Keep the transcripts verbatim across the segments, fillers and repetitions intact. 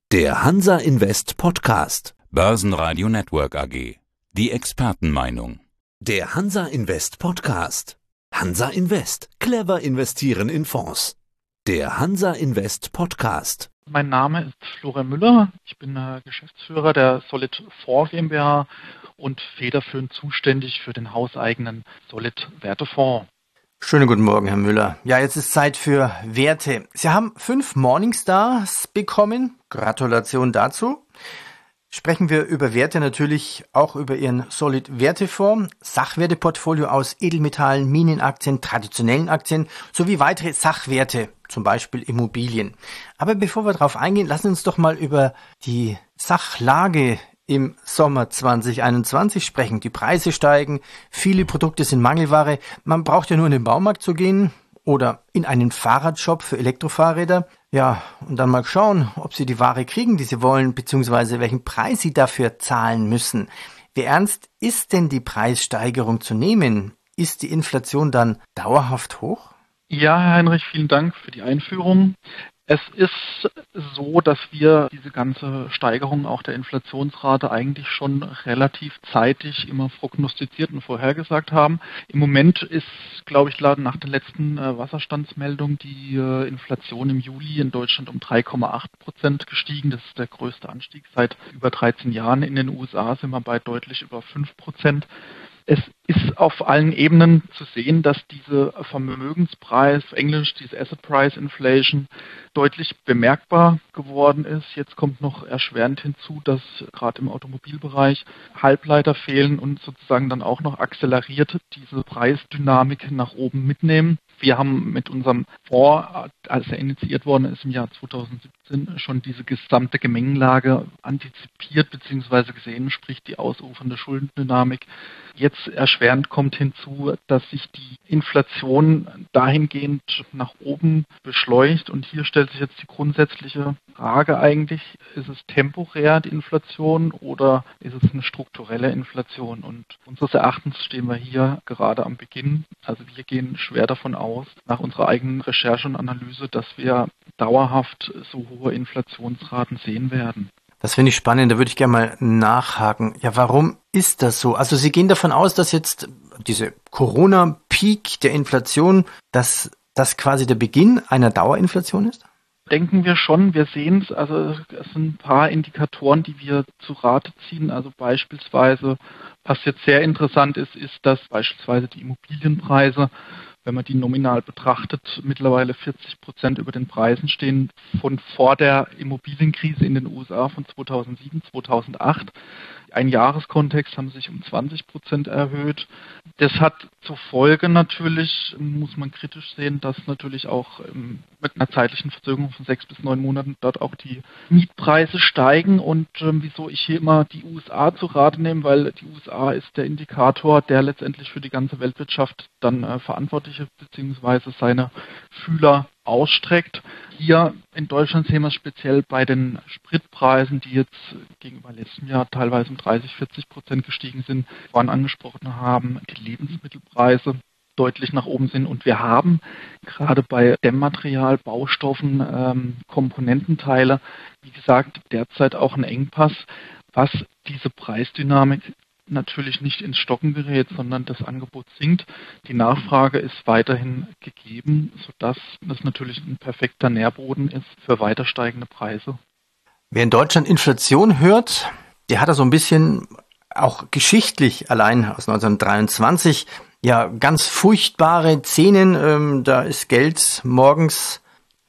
Der Hansa Invest Podcast. Börsenradio Network A G. Die Expertenmeinung. Der Hansa Invest Podcast. Hansa Invest. Clever investieren in Fonds. Der Hansa Invest Podcast. Mein Name ist Florian Müller. Ich bin äh, Geschäftsführer der Solid Fonds GmbH und federführend zuständig für den hauseigenen Solid Wertefonds. Schönen guten Morgen, Herr Müller. Ja, jetzt ist Zeit für Werte. Sie haben fünf Morningstars bekommen. Gratulation dazu. Sprechen wir über Werte, natürlich auch über Ihren Solid Wertefonds, Sachwerteportfolio aus Edelmetallen, Minenaktien, traditionellen Aktien sowie weitere Sachwerte, zum Beispiel Immobilien. Aber bevor wir darauf eingehen, lassen Sie uns doch mal über die Sachlage im Sommer zwanzig einundzwanzig sprechen. Die Preise steigen, viele Produkte sind Mangelware. Man braucht ja nur in den Baumarkt zu gehen oder in einen Fahrradshop für Elektrofahrräder. Ja, und dann mal schauen, ob Sie die Ware kriegen, die Sie wollen, beziehungsweise welchen Preis Sie dafür zahlen müssen. Wie ernst ist denn die Preissteigerung zu nehmen? Ist die Inflation dann dauerhaft hoch? Ja, Herr Heinrich, vielen Dank für die Einführung. Es ist so, dass wir diese ganze Steigerung auch der Inflationsrate eigentlich schon relativ zeitig immer prognostiziert und vorhergesagt haben. Im Moment ist, glaube ich, nach der letzten äh, Wasserstandsmeldung die äh, Inflation im Juli in Deutschland um drei Komma acht Prozent gestiegen. Das ist der größte Anstieg seit über dreizehn Jahren. In den U S A sind wir bei deutlich über fünf Prozent. Es ist auf allen Ebenen zu sehen, dass diese Vermögenspreis, auf Englisch diese Asset Price Inflation, deutlich bemerkbar geworden ist. Jetzt kommt noch erschwerend hinzu, dass gerade im Automobilbereich Halbleiter fehlen und sozusagen dann auch noch akzeleriert diese Preisdynamik nach oben mitnehmen. Wir haben mit unserem Fonds, als er initiiert worden ist im Jahr zweitausendsiebzehn, schon diese gesamte Gemengenlage antizipiert bzw. gesehen, sprich die ausufernde Schuldendynamik. Jetzt erschwerend kommt hinzu, dass sich die Inflation dahingehend nach oben beschleunigt. Und hier stellt sich jetzt die grundsätzliche Frage eigentlich, ist es temporär die Inflation oder ist es eine strukturelle Inflation? Und unseres Erachtens stehen wir hier gerade am Beginn. Also wir gehen schwer davon aus, nach unserer eigenen Recherche und Analyse, dass wir dauerhaft so hohe Inflationsraten sehen werden. Das finde ich spannend, da würde ich gerne mal nachhaken. Ja, warum ist das so? Also Sie gehen davon aus, dass jetzt diese Corona-Peak der Inflation, dass das quasi der Beginn einer Dauerinflation ist? Denken wir schon, wir sehen es, also es sind ein paar Indikatoren, die wir zu Rate ziehen, also beispielsweise, was jetzt sehr interessant ist, ist, dass beispielsweise die Immobilienpreise, wenn man die nominal betrachtet, mittlerweile vierzig Prozent über den Preisen stehen von vor der Immobilienkrise in den U S A von zweitausendsieben, zweitausendacht. Ein Jahreskontext haben sich um zwanzig Prozent erhöht. Das hat zur Folge natürlich, muss man kritisch sehen, dass natürlich auch ähm, mit einer zeitlichen Verzögerung von sechs bis neun Monaten dort auch die Mietpreise steigen. Und ähm, wieso ich hier immer die U S A zu Rate nehme, weil die U S A ist der Indikator, der letztendlich für die ganze Weltwirtschaft dann äh, verantwortlich ist, beziehungsweise seine Fühler ausstreckt. Hier in Deutschland sehen wir es speziell bei den Spritpreisen, die jetzt gegenüber letztem Jahr teilweise um dreißig, vierzig Prozent gestiegen sind, vorhin angesprochen haben, die Lebensmittelpreise deutlich nach oben sind. Und wir haben gerade bei Dämmmaterial, Baustoffen, ähm, Komponententeile, wie gesagt, derzeit auch einen Engpass, was diese Preisdynamik natürlich nicht ins Stocken gerät, sondern das Angebot sinkt. Die Nachfrage ist weiterhin gegeben, sodass das natürlich ein perfekter Nährboden ist für weiter steigende Preise. Wer in Deutschland Inflation hört, der hat da so ein bisschen auch geschichtlich allein aus neunzehnhundertdreiundzwanzig ja ganz furchtbare Szenen. Ähm, da ist Geld morgens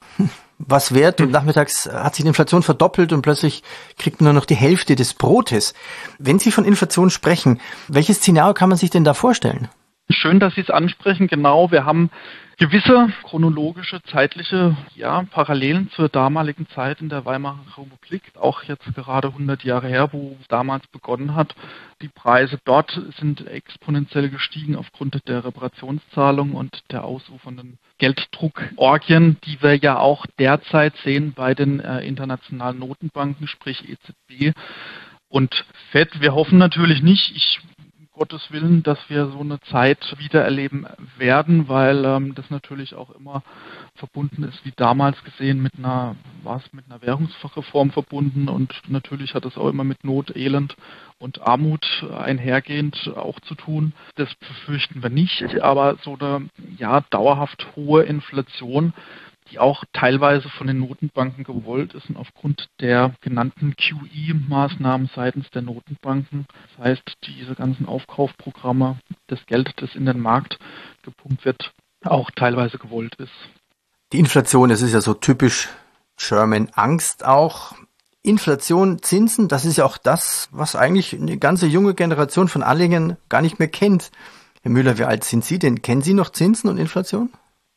was wert und nachmittags hat sich die Inflation verdoppelt und plötzlich kriegt man nur noch die Hälfte des Brotes. Wenn Sie von Inflation sprechen, welches Szenario kann man sich denn da vorstellen? Schön, dass Sie es ansprechen. Genau, wir haben gewisse chronologische, zeitliche ja, Parallelen zur damaligen Zeit in der Weimarer Republik, auch jetzt gerade hundert Jahre her, wo es damals begonnen hat. Die Preise dort sind exponentiell gestiegen aufgrund der Reparationszahlung und der ausufernden Gelddruckorgien, die wir ja auch derzeit sehen bei den äh, internationalen Notenbanken, sprich E Z B und Fed. Wir hoffen natürlich nicht, ich Gottes Willen, dass wir so eine Zeit wiedererleben werden, weil ähm, das natürlich auch immer verbunden ist, wie damals gesehen, mit einer, war es mit einer Währungsreform verbunden und natürlich hat es auch immer mit Not, Elend und Armut einhergehend auch zu tun. Das befürchten wir nicht, aber so eine ja dauerhaft hohe Inflation, die auch teilweise von den Notenbanken gewollt ist und aufgrund der genannten Q E-Maßnahmen seitens der Notenbanken, das heißt diese ganzen Aufkaufprogramme, das Geld, das in den Markt gepumpt wird, auch teilweise gewollt ist. Die Inflation, das ist ja so typisch German Angst auch. Inflation, Zinsen, das ist ja auch das, was eigentlich eine ganze junge Generation von Anlegern gar nicht mehr kennt. Herr Müller, wie alt sind Sie denn? Kennen Sie noch Zinsen und Inflation?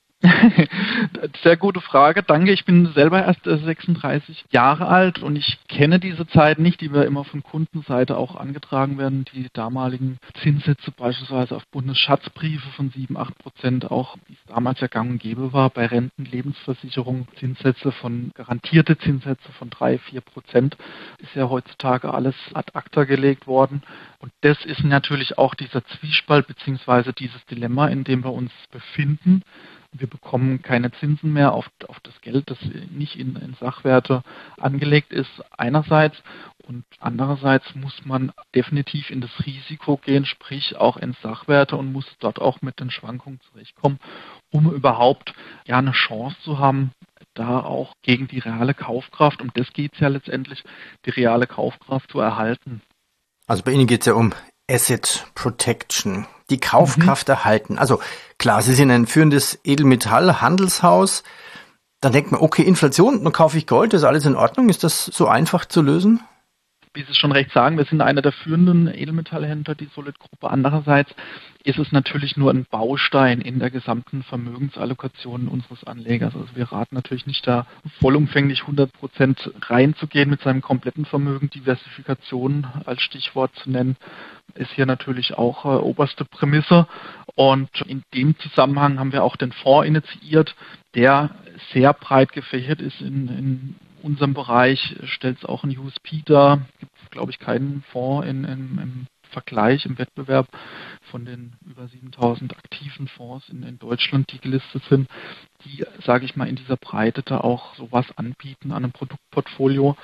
Sehr gute Frage, danke. Ich bin selber erst sechsunddreißig Jahre alt und ich kenne diese Zeit nicht, die wir immer von Kundenseite auch angetragen werden. Die damaligen Zinssätze beispielsweise auf Bundesschatzbriefe von sieben, acht Prozent, auch wie es damals ja gang und gäbe war, bei Renten, Lebensversicherung, Zinssätze von, garantierte Zinssätze von drei, vier Prozent, ist ja heutzutage alles ad acta gelegt worden. Und das ist natürlich auch dieser Zwiespalt beziehungsweise dieses Dilemma, in dem wir uns befinden. Wir bekommen keine Zinsen mehr auf, auf das Geld, das nicht in, in Sachwerte angelegt ist, einerseits. Und andererseits muss man definitiv in das Risiko gehen, sprich auch in Sachwerte und muss dort auch mit den Schwankungen zurechtkommen, um überhaupt ja eine Chance zu haben, da auch gegen die reale Kaufkraft, um das geht es ja letztendlich, die reale Kaufkraft zu erhalten. Also bei Ihnen geht es ja um Asset Protection, die Kaufkraft mhm. erhalten. Also klar, Sie sind ein führendes Edelmetallhandelshaus. Dann denkt man, okay, Inflation, dann kaufe ich Gold, ist alles in Ordnung. Ist das so einfach zu lösen? Wie Sie schon recht sagen, wir sind einer der führenden Edelmetallhändler, die Solid-Gruppe. Andererseits ist es natürlich nur ein Baustein in der gesamten Vermögensallokation unseres Anlegers. Also wir raten natürlich nicht, da vollumfänglich hundert Prozent reinzugehen mit seinem kompletten Vermögen. Diversifikation als Stichwort zu nennen, ist hier natürlich auch äh, oberste Prämisse. Und in dem Zusammenhang haben wir auch den Fonds initiiert, der sehr breit gefächert ist in, in unserem Bereich, stellt es auch ein U S P dar. Gibt es, glaube ich, keinen Fonds in, in, im Vergleich, im Wettbewerb von den über siebentausend aktiven Fonds in, in Deutschland, die gelistet sind, die, sage ich mal, in dieser Breite da auch sowas anbieten an einem Produktportfolio.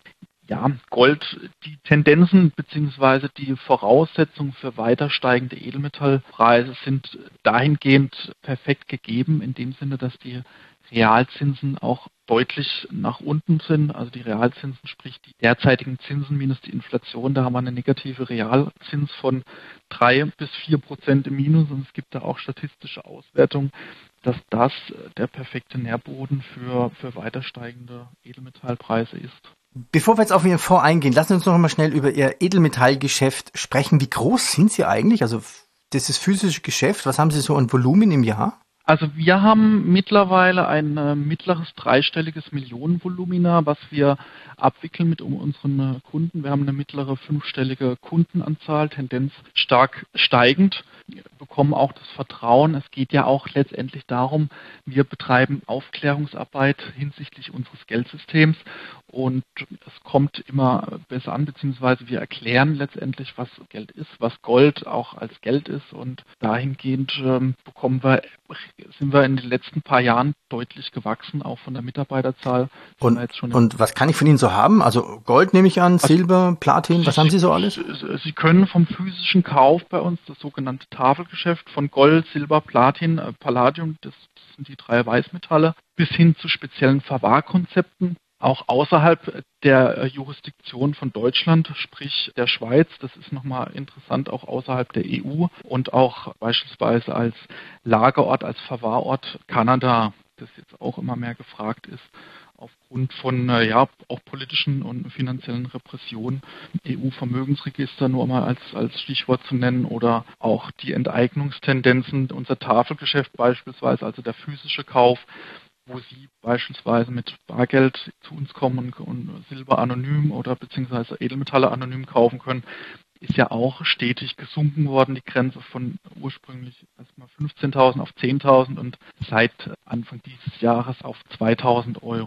Ja, Gold, die Tendenzen bzw. die Voraussetzungen für weiter steigende Edelmetallpreise sind dahingehend perfekt gegeben, in dem Sinne, dass die Realzinsen auch deutlich nach unten sind. Also die Realzinsen, sprich die derzeitigen Zinsen minus die Inflation, da haben wir eine negative Realzins von drei bis vier Prozent im Minus und es gibt da auch statistische Auswertungen, dass das der perfekte Nährboden für, für weiter steigende Edelmetallpreise ist. Bevor wir jetzt auf Ihren Fonds eingehen, lassen Sie uns noch einmal schnell über Ihr Edelmetallgeschäft sprechen. Wie groß sind Sie eigentlich? Also das ist physische Geschäft. Was haben Sie so an Volumen im Jahr? Also wir haben mittlerweile ein äh, mittleres dreistelliges Millionenvolumina, was wir abwickeln mit um unseren Kunden. Wir haben eine mittlere fünfstellige Kundenanzahl, Tendenz stark steigend. Wir bekommen auch das Vertrauen. Es geht ja auch letztendlich darum, wir betreiben Aufklärungsarbeit hinsichtlich unseres Geldsystems und es kommt immer besser an, beziehungsweise wir erklären letztendlich, was Geld ist, was Gold auch als Geld ist und dahingehend ähm, bekommen wir sind wir in den letzten paar Jahren deutlich gewachsen, auch von der Mitarbeiterzahl. Und, jetzt schon und was kann ich von Ihnen so haben? Also Gold nehme ich an, Silber, Platin, was Sie, haben Sie so alles? Sie können vom physischen Kauf bei uns das sogenannte Tafelgeschäft von Gold, Silber, Platin, Palladium, das sind die drei Weißmetalle, bis hin zu speziellen Verwahrkonzepten. Auch außerhalb der Jurisdiktion von Deutschland, sprich der Schweiz, das ist nochmal interessant, auch außerhalb der E U und auch beispielsweise als Lagerort, als Verwahrort Kanada, das jetzt auch immer mehr gefragt ist, aufgrund von ja auch politischen und finanziellen Repressionen, E U-Vermögensregister nur mal als, als Stichwort zu nennen oder auch die Enteignungstendenzen, unser Tafelgeschäft beispielsweise, also der physische Kauf, wo Sie beispielsweise mit Bargeld zu uns kommen und, und Silber anonym oder beziehungsweise Edelmetalle anonym kaufen können, ist ja auch stetig gesunken worden, die Grenze von ursprünglich erstmal fünfzehntausend auf zehntausend und seit Anfang dieses Jahres auf zweitausend Euro.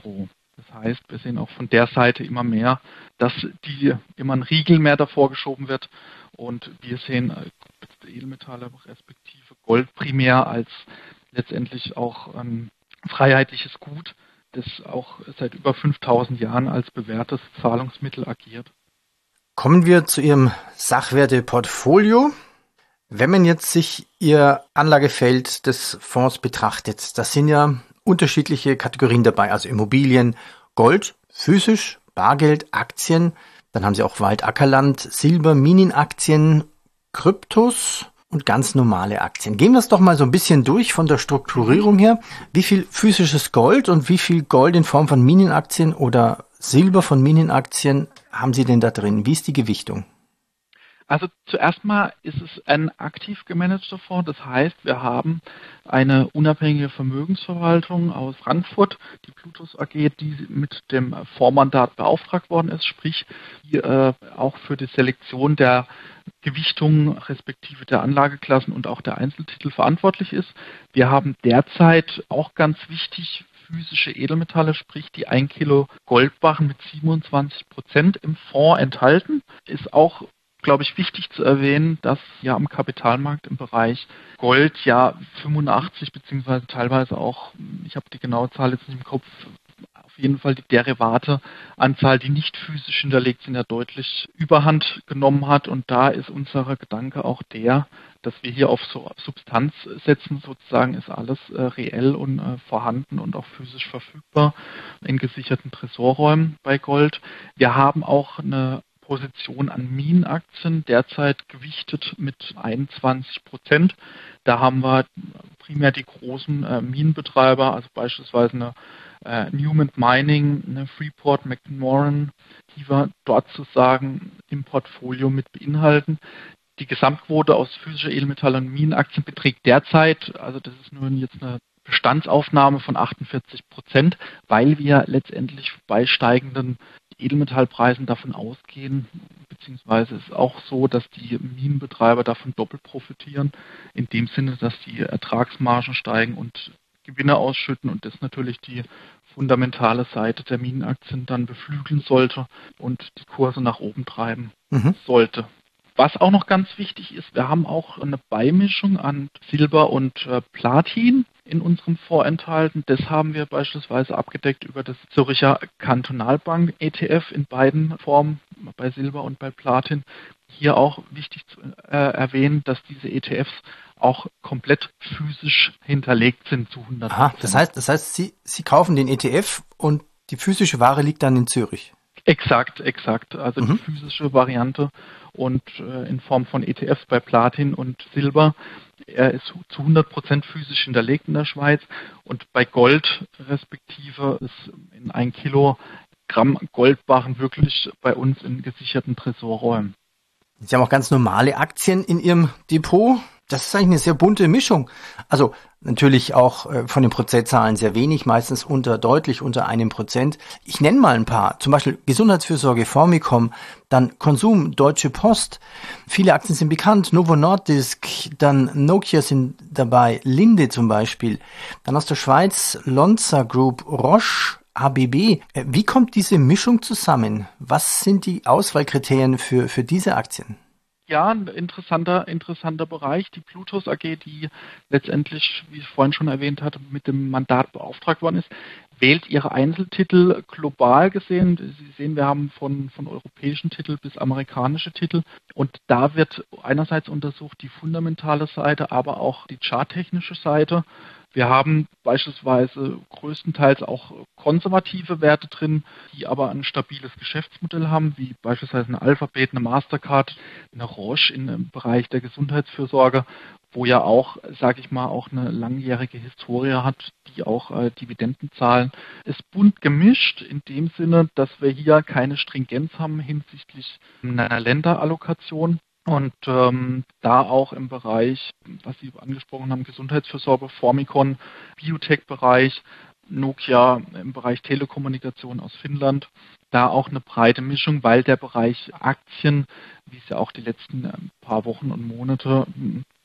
Das heißt, wir sehen auch von der Seite immer mehr, dass die immer ein Riegel mehr davor geschoben wird. Und wir sehen Edelmetalle respektive Gold primär als letztendlich auch ein freiheitliches Gut, das auch seit über fünftausend Jahren als bewährtes Zahlungsmittel agiert. Kommen wir zu Ihrem Sachwerteportfolio. Wenn man jetzt sich Ihr Anlagefeld des Fonds betrachtet, das sind ja unterschiedliche Kategorien dabei, also Immobilien, Gold, physisch, Bargeld, Aktien, dann haben Sie auch Wald, Ackerland, Silber, Minenaktien, Kryptos und ganz normale Aktien. Gehen wir es doch mal so ein bisschen durch von der Strukturierung her. Wie viel physisches Gold und wie viel Gold in Form von Minenaktien oder Silber von Minenaktien haben Sie denn da drin? Wie ist die Gewichtung? Also zuerst mal ist es ein aktiv gemanagter Fonds. Das heißt, wir haben eine unabhängige Vermögensverwaltung aus Frankfurt, die Plutos A G, die mit dem Fondsmandat beauftragt worden ist, sprich die äh, auch für die Selektion der Gewichtung respektive der Anlageklassen und auch der Einzeltitel verantwortlich ist. Wir haben derzeit auch ganz wichtig physische Edelmetalle, sprich die ein Kilo Goldbarren mit siebenundzwanzig Prozent im Fonds enthalten. Ist auch, glaube ich, wichtig zu erwähnen, dass ja am Kapitalmarkt im Bereich Gold ja fünfundachtzig beziehungsweise teilweise auch, ich habe die genaue Zahl jetzt nicht im Kopf, auf jeden Fall die Derivateanzahl, die nicht physisch hinterlegt sind, ja deutlich Überhand genommen hat. Und da ist unser Gedanke auch der, dass wir hier auf so Substanz setzen, sozusagen ist alles äh, reell und äh, vorhanden und auch physisch verfügbar in gesicherten Tresorräumen bei Gold. Wir haben auch eine Position an Minenaktien, derzeit gewichtet mit einundzwanzig Prozent. Da haben wir primär die großen äh, Minenbetreiber, also beispielsweise eine äh, Newmont Mining, eine Freeport, McMoran, die wir dort sozusagen im Portfolio mit beinhalten. Die Gesamtquote aus physischer Edelmetall- und Minenaktien beträgt derzeit, also das ist nur jetzt eine Bestandsaufnahme von achtundvierzig Prozent, weil wir letztendlich bei steigenden Edelmetallpreisen davon ausgehen, beziehungsweise es ist auch so, dass die Minenbetreiber davon doppelt profitieren, in dem Sinne, dass die Ertragsmargen steigen und Gewinne ausschütten und das natürlich die fundamentale Seite der Minenaktien dann beflügeln sollte und die Kurse nach oben treiben mhm. sollte. Was auch noch ganz wichtig ist, wir haben auch eine Beimischung an Silber und äh, Platin in unserem Fonds enthalten. Das haben wir beispielsweise abgedeckt über das Zürcher Kantonalbank E T F in beiden Formen, bei Silber und bei Platin. Hier auch wichtig zu äh, erwähnen, dass diese E T Fs auch komplett physisch hinterlegt sind zu hundert Prozent. Aha, das heißt, das heißt, Sie, Sie kaufen den E T F und die physische Ware liegt dann in Zürich? Exakt, exakt. Also mhm. die physische Variante und äh, in Form von E T Fs bei Platin und Silber. Er ist zu hundert Prozent physisch hinterlegt in der Schweiz und bei Gold respektive ist in ein Kilogramm Goldbarren wirklich bei uns in gesicherten Tresorräumen. Sie haben auch ganz normale Aktien in Ihrem Depot. Das ist eigentlich eine sehr bunte Mischung. Also natürlich auch äh, von den Prozentzahlen sehr wenig, meistens unter deutlich unter einem Prozent. Ich nenne mal ein paar, zum Beispiel Gesundheitsfürsorge, Formicom, dann Konsum, Deutsche Post. Viele Aktien sind bekannt, Novo Nordisk, dann Nokia sind dabei, Linde zum Beispiel. Dann aus der Schweiz Lonza Group, Roche, A B B. Wie kommt diese Mischung zusammen? Was sind die Auswahlkriterien für, für diese Aktien? Ja, ein interessanter, interessanter Bereich. Die Plutos A G, die letztendlich, wie ich vorhin schon erwähnt hatte, mit dem Mandat beauftragt worden ist, wählt ihre Einzeltitel global gesehen. Sie sehen, wir haben von, von europäischen Titel bis amerikanische Titel. Und da wird einerseits untersucht die fundamentale Seite, aber auch die charttechnische Seite. Wir haben beispielsweise größtenteils auch konservative Werte drin, die aber ein stabiles Geschäftsmodell haben, wie beispielsweise eine Alphabet, eine Mastercard, eine Roche im Bereich der Gesundheitsfürsorge, wo ja auch, sage ich mal, auch eine langjährige Historie hat, die auch äh, Dividenden zahlen. Ist bunt gemischt in dem Sinne, dass wir hier keine Stringenz haben hinsichtlich einer Länderallokation. Und ähm, da auch im Bereich, was Sie angesprochen haben, Gesundheitsfürsorge, Formicon, Biotech-Bereich, Nokia im Bereich Telekommunikation aus Finnland, da auch eine breite Mischung, weil der Bereich Aktien, wie es ja auch die letzten äh, paar Wochen und Monate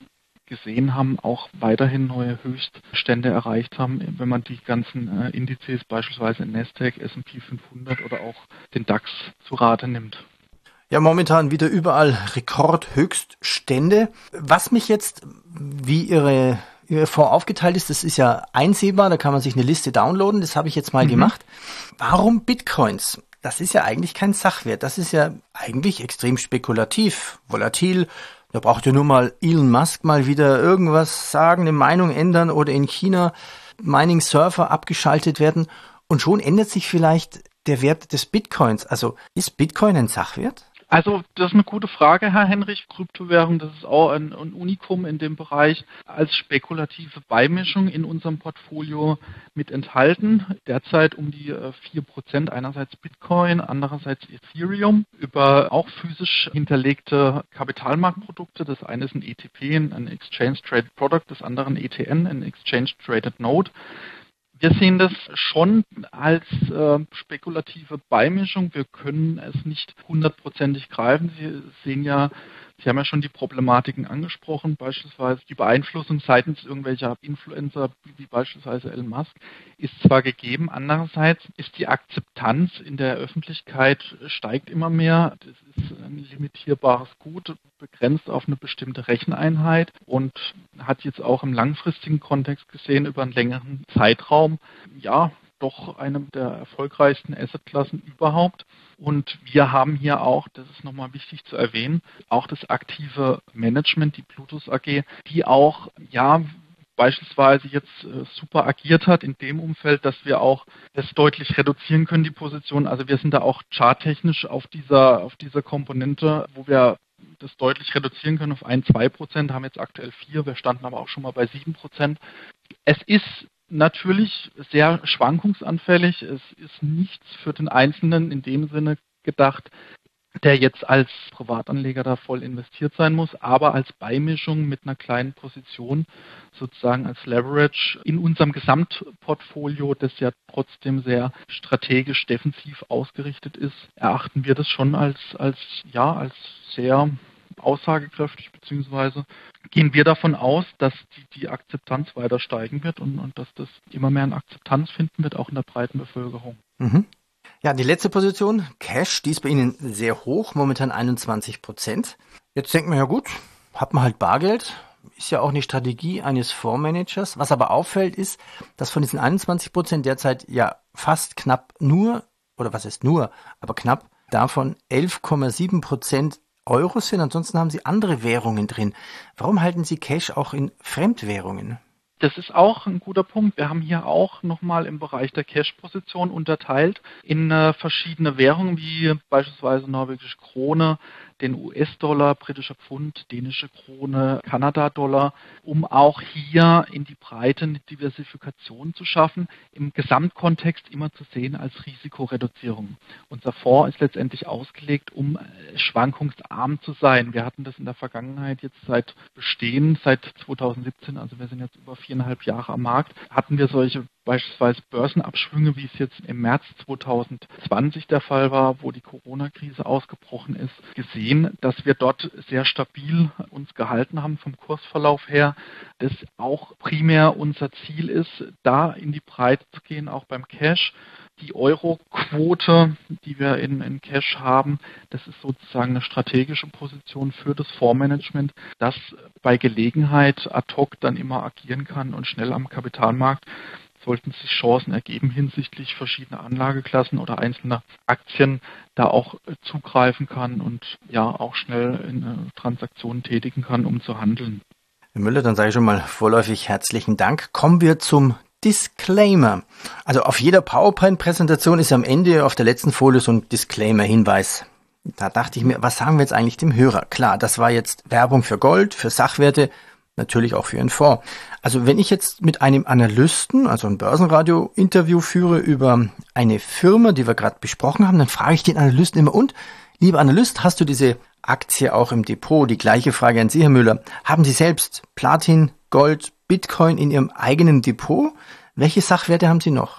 gesehen haben, auch weiterhin neue Höchststände erreicht haben, wenn man die ganzen äh, Indizes, beispielsweise Nasdaq, S und P fünfhundert oder auch den DAX zu Rate nimmt. Ja, momentan wieder überall Rekordhöchststände. Was mich jetzt, wie Ihre, Ihre Fonds aufgeteilt ist, das ist ja einsehbar, da kann man sich eine Liste downloaden, das habe ich jetzt mal mhm. gemacht. Warum Bitcoins? Das ist ja eigentlich kein Sachwert, das ist ja eigentlich extrem spekulativ, volatil. Da braucht ja nur mal Elon Musk mal wieder irgendwas sagen, eine Meinung ändern oder in China Mining-Server abgeschaltet werden und schon ändert sich vielleicht der Wert des Bitcoins. Also ist Bitcoin ein Sachwert? Also das ist eine gute Frage, Herr Henrich. Kryptowährung, das ist auch ein, ein Unikum in dem Bereich als spekulative Beimischung in unserem Portfolio mit enthalten. Derzeit um die vier Prozent, einerseits Bitcoin, andererseits Ethereum, über auch physisch hinterlegte Kapitalmarktprodukte. Das eine ist ein E T P, ein Exchange Traded Product, das andere ein E T N, ein Exchange Traded Note. Wir sehen das schon als äh, spekulative Beimischung. Wir können es nicht hundertprozentig greifen. Sie sehen ja, Sie haben ja schon die Problematiken angesprochen, beispielsweise die Beeinflussung seitens irgendwelcher Influencer, wie beispielsweise Elon Musk, ist zwar gegeben, andererseits ist die Akzeptanz in der Öffentlichkeit steigt immer mehr. Das ist ein limitierbares Gut, begrenzt auf eine bestimmte Recheneinheit und hat jetzt auch im langfristigen Kontext gesehen über einen längeren Zeitraum, ja, doch eine der erfolgreichsten Assetklassen überhaupt. Und wir haben hier auch, das ist nochmal wichtig zu erwähnen, auch das aktive Management, die Plutus A G, die auch, ja, beispielsweise jetzt äh, super agiert hat in dem Umfeld, dass wir auch das deutlich reduzieren können, die Position. Also wir sind da auch charttechnisch auf dieser, auf dieser Komponente, wo wir das deutlich reduzieren können auf ein, zwei Prozent, haben jetzt aktuell vier, wir standen aber auch schon mal bei sieben Prozent. Es ist natürlich sehr schwankungsanfällig. Es ist nichts für den Einzelnen in dem Sinne gedacht, der jetzt als Privatanleger da voll investiert sein muss, aber als Beimischung mit einer kleinen Position, sozusagen als Leverage in unserem Gesamtportfolio, das ja trotzdem sehr strategisch defensiv ausgerichtet ist, erachten wir das schon als, als, ja, als sehr aussagekräftig, beziehungsweise gehen wir davon aus, dass die, die Akzeptanz weiter steigen wird und, und dass das immer mehr an Akzeptanz finden wird, auch in der breiten Bevölkerung. Mhm. Ja, die letzte Position, Cash, die ist bei Ihnen sehr hoch, momentan einundzwanzig Prozent. Jetzt denkt man ja gut, hat man halt Bargeld, ist ja auch eine Strategie eines Fondsmanagers. Was aber auffällt ist, dass von diesen einundzwanzig Prozent derzeit ja fast knapp nur, oder was heißt nur, aber knapp davon elf Komma sieben Prozent Euro sind, ansonsten haben Sie andere Währungen drin. Warum halten Sie Cash auch in Fremdwährungen? Das ist auch ein guter Punkt. Wir haben hier auch nochmal im Bereich der Cash-Position unterteilt in äh, verschiedene Währungen, wie beispielsweise norwegische Krone, den U S-Dollar, britischer Pfund, dänische Krone, Kanada-Dollar, um auch hier in die Breite eine Diversifikation zu schaffen, im Gesamtkontext immer zu sehen als Risikoreduzierung. Unser Fonds ist letztendlich ausgelegt, um schwankungsarm zu sein. Wir hatten das in der Vergangenheit jetzt seit Bestehen, seit zweitausendsiebzehn, also wir sind jetzt über viereinhalb Jahre am Markt, hatten wir solche beispielsweise Börsenabschwünge, wie es jetzt im März zweitausendzwanzig der Fall war, wo die Corona-Krise ausgebrochen ist, gesehen, dass wir dort sehr stabil uns gehalten haben vom Kursverlauf her. Das auch primär unser Ziel ist, da in die Breite zu gehen, auch beim Cash. Die Euro-Quote, die wir in, in Cash haben, das ist sozusagen eine strategische Position für das Fondsmanagement, das bei Gelegenheit ad hoc dann immer agieren kann und schnell am Kapitalmarkt, sollten sich Chancen ergeben hinsichtlich verschiedener Anlageklassen oder einzelner Aktien, da auch zugreifen kann und ja auch schnell in Transaktionen tätigen kann, um zu handeln. Herr Müller, dann sage ich schon mal vorläufig herzlichen Dank. Kommen wir zum Disclaimer. Also auf jeder PowerPoint-Präsentation ist am Ende auf der letzten Folie so ein Disclaimer-Hinweis. Da dachte ich mir, was sagen wir jetzt eigentlich dem Hörer? Klar, das war jetzt Werbung für Gold, für Sachwerte, natürlich auch für Ihren Fonds. Also wenn ich jetzt mit einem Analysten, also ein Börsenradio-Interview führe über eine Firma, die wir gerade besprochen haben, dann frage ich den Analysten immer, und, lieber Analyst, hast du diese Aktie auch im Depot? Die gleiche Frage an Sie, Herr Müller. Haben Sie selbst Platin, Gold, Bitcoin in Ihrem eigenen Depot? Welche Sachwerte haben Sie noch?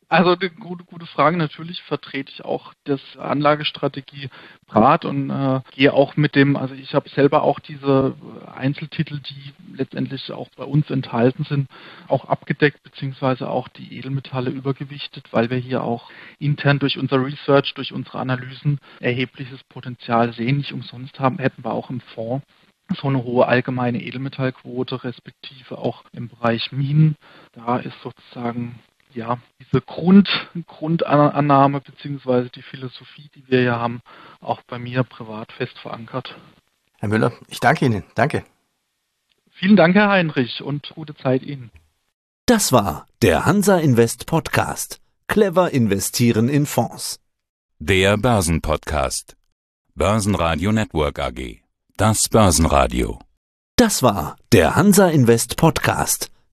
Also eine gute, gute Frage. Natürlich vertrete ich auch das Anlagestrategie Brat und äh, gehe auch mit dem, also ich habe selber auch diese Einzeltitel, die letztendlich auch bei uns enthalten sind, auch abgedeckt, beziehungsweise auch die Edelmetalle übergewichtet, weil wir hier auch intern durch unser Research, durch unsere Analysen erhebliches Potenzial sehen. Nicht umsonst haben, hätten wir auch im Fonds so eine hohe allgemeine Edelmetallquote, respektive auch im Bereich Minen. Da ist sozusagen ja diese Grund, Grundannahme beziehungsweise die Philosophie, die wir ja haben, auch bei mir privat fest verankert. Herr Müller, ich danke Ihnen. Danke. Vielen Dank, Herr Heinrich, und gute Zeit Ihnen. Das war der Hansa Invest Podcast. Clever investieren in Fonds. Der Börsenpodcast. Börsenradio Network A G. Das Börsenradio. Das war der Hansa Invest Podcast.